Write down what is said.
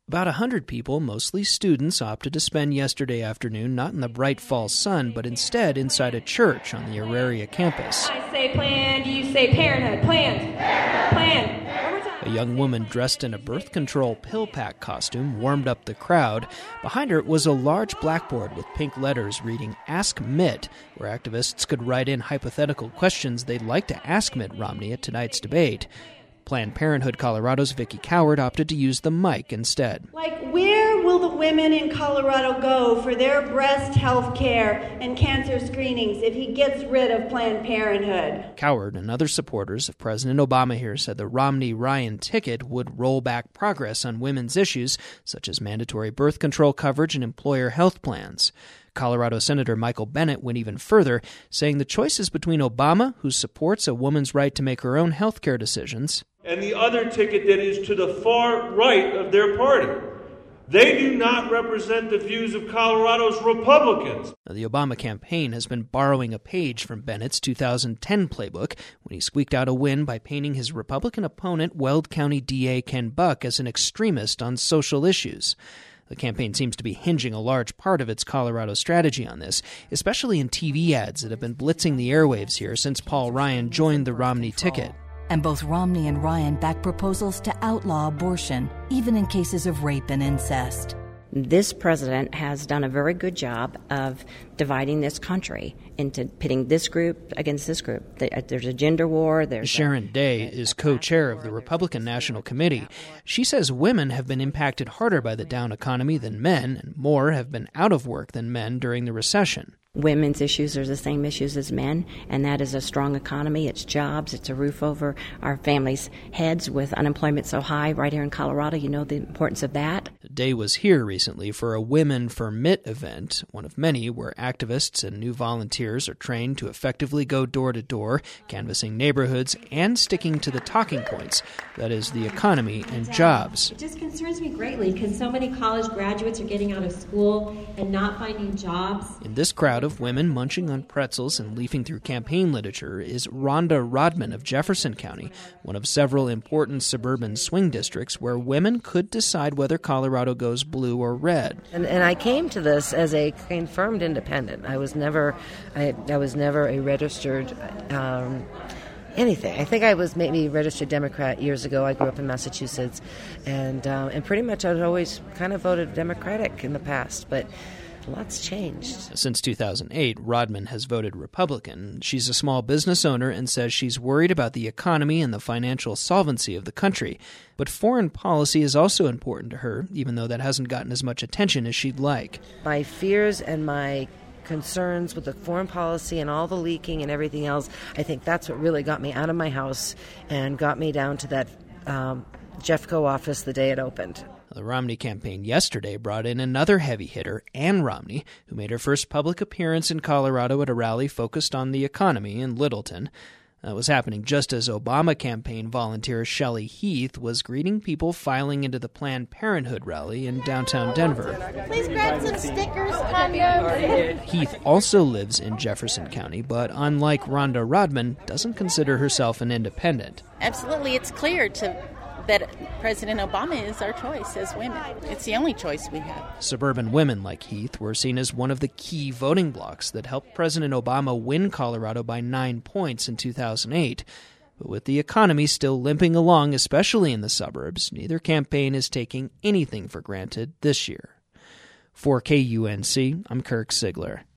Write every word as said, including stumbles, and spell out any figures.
About a hundred people, mostly students, opted to spend yesterday afternoon not in the bright fall sun, but instead inside a church on the Auraria campus. I say planned, you say parenthood. Planned. Planned. One more time. A young woman dressed in a birth control pill pack costume warmed up the crowd. Behind her was a large blackboard with pink letters reading Ask Mitt, where activists could write in hypothetical questions they'd like to ask Mitt Romney at tonight's debate. Planned Parenthood Colorado's Vicki Coward opted to use the mic instead. Like, where will the women in Colorado go for their breast health care and cancer screenings if he gets rid of Planned Parenthood? Coward and other supporters of President Obama here said the Romney-Ryan ticket would roll back progress on women's issues, such as mandatory birth control coverage and employer health plans. Colorado Senator Michael Bennet went even further, saying the choice is between Obama, who supports a woman's right to make her own health care decisions, and the other ticket that is to the far right of their party. They do not represent the views of Colorado's Republicans. Now, the Obama campaign has been borrowing a page from Bennett's two thousand ten playbook when he squeaked out a win by painting his Republican opponent, Weld County D A Ken Buck, as an extremist on social issues. The campaign seems to be hinging a large part of its Colorado strategy on this, especially in T V ads that have been blitzing the airwaves here since Paul Ryan joined the Romney ticket. And both Romney and Ryan back proposals to outlaw abortion, even in cases of rape and incest. This president has done a very good job of dividing this country into pitting this group against this group. There's a gender war. There's Sharon Day is co-chair of the Republican National Committee. She says women have been impacted harder by the down economy than men, and more have been out of work than men during the recession. Women's issues are the same issues as men, and that is a strong economy. It's jobs. It's a roof over our families' heads with unemployment so high right here in Colorado. You know the importance of that. Day was here recently for a Women for Mitt event, one of many where activists and new volunteers are trained to effectively go door-to-door, canvassing neighborhoods and sticking to the talking points, that is, the economy and jobs. It just concerns me greatly because so many college graduates are getting out of school and not finding jobs. In this crowd of women munching on pretzels and leafing through campaign literature is Rhonda Rodman of Jefferson County, one of several important suburban swing districts where women could decide whether Colorado goes blue or red. And, and I came to this as a confirmed independent. I was never, I, I was never a registered um, anything. I think I was maybe a registered Democrat years ago. I grew up in Massachusetts, and um, and pretty much I'd always kind of voted Democratic in the past, but lots changed. Since two thousand eight, Rodman has voted Republican. She's a small business owner and says she's worried about the economy and the financial solvency of the country. But foreign policy is also important to her, even though that hasn't gotten as much attention as she'd like. My fears and my concerns with the foreign policy and all the leaking and everything else, I think that's what really got me out of my house and got me down to that um, Jeffco office the day it opened. The Romney campaign yesterday brought in another heavy hitter, Ann Romney, who made her first public appearance in Colorado at a rally focused on the economy in Littleton. That was happening just as Obama campaign volunteer Shelley Heath was greeting people filing into the Planned Parenthood rally in downtown Denver. Please grab some stickers, condoms. Heath also lives in Jefferson County, but unlike Rhonda Rodman, doesn't consider herself an independent. Absolutely, it's clear to that President Obama is our choice as women. It's the only choice we have. Suburban women like Heath were seen as one of the key voting blocs that helped President Obama win Colorado by nine points in two thousand eight. But with the economy still limping along, especially in the suburbs, neither campaign is taking anything for granted this year. For K U N C, I'm Kirk Sigler.